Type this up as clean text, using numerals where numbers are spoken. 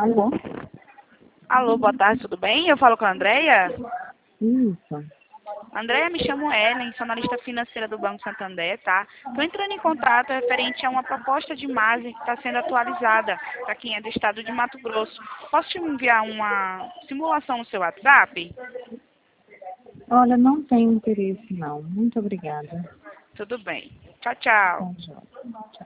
Alô? Alô, boa tarde, tudo bem? Eu falo com a Andréia. Isso. Andréia, me chamo Ellen, sou analista financeira do Banco Santander, tá? Estou entrando em contato referente a uma proposta de margem que está sendo atualizada para quem é do estado de Mato Grosso. Posso te enviar uma simulação no seu WhatsApp? Olha, não tenho interesse não. Muito obrigada. Tudo bem. Tchau, tchau. Tá, joia.